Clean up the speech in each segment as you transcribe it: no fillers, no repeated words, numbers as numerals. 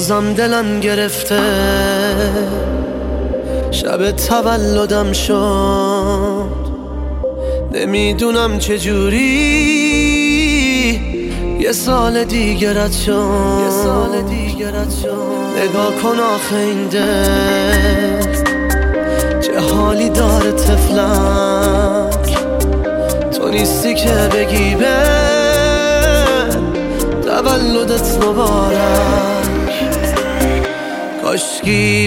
بازم دلم گرفته، شب تولدم شد، نمیدونم چجوری یه سال دیگه رد شد. نگاه کن آخه این دل چه حالی داره طفلک، تو نیستی که بگی به تولدت مبارک. کاشکی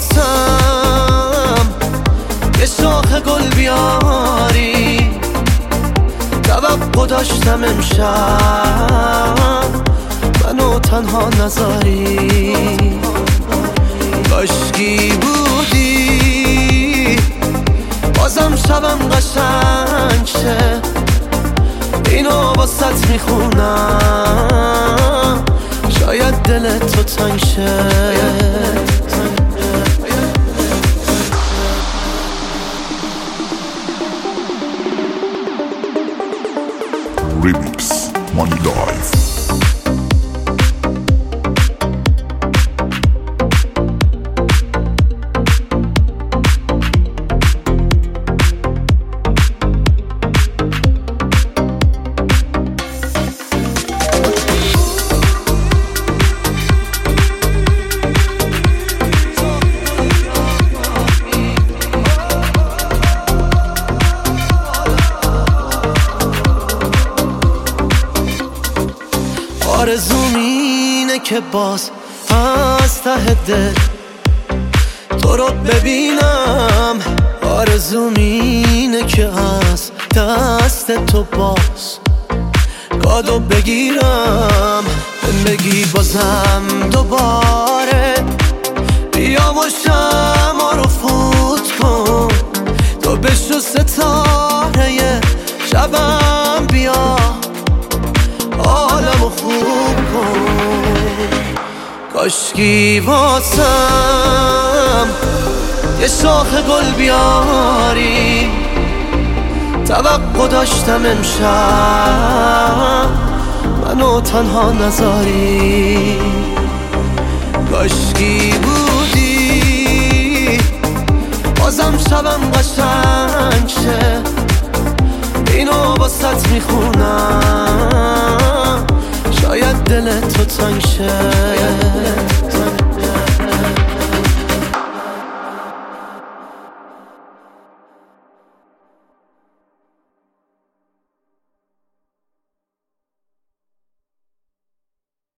واسم یه شاخ گل بیاری، توقع داشتم امشب منو تنها نذاری. کاشکی بودی بازم شبم قشنگ شه، اینو واسط میخونم شاید دل تو تنگ شه. Remix Money Life. آرزوم اینه که باز از ته دل تو رو ببینم، آرزوم اینه که از دست تو باز کادو بگیرم، بگی بازم دوباره بیا و شمع رو فوت کن، تو بشو ستاره شبم بیا حالمو خوب کن. کاشکی واسم یه شاخ گل بیاری، توقع داشتم امشب منو تنها نذاری. کاشکی بودی بازم شبم قشنگ شه، اینو واسط میخونم شاید دل تو تنگ شه.